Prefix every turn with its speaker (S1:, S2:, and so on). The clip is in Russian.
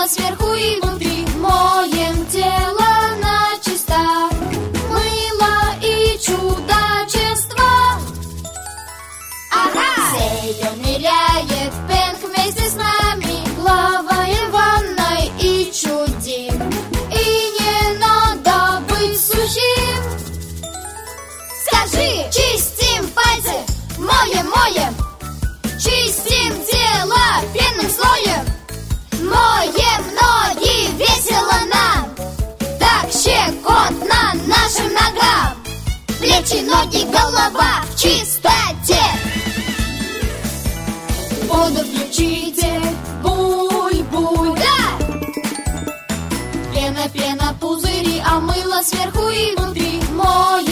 S1: мыло сверху и внутри. Моем тело начисто, мыло и чудачество. Ага! Сейдо ныряет в пенк вместе с нами, плаваем в ванной и чудим. И не надо быть сухим. Скажи: чистим пальцы, моем. Чистим тело пенным слоем. Моем ноги, весело нам. Так щекотно нашим ногам. Плечи, ноги, голова в чистоте. Воду включите, буль-буль, да! Пена, пузыри, а мыло сверху и внутри. Моем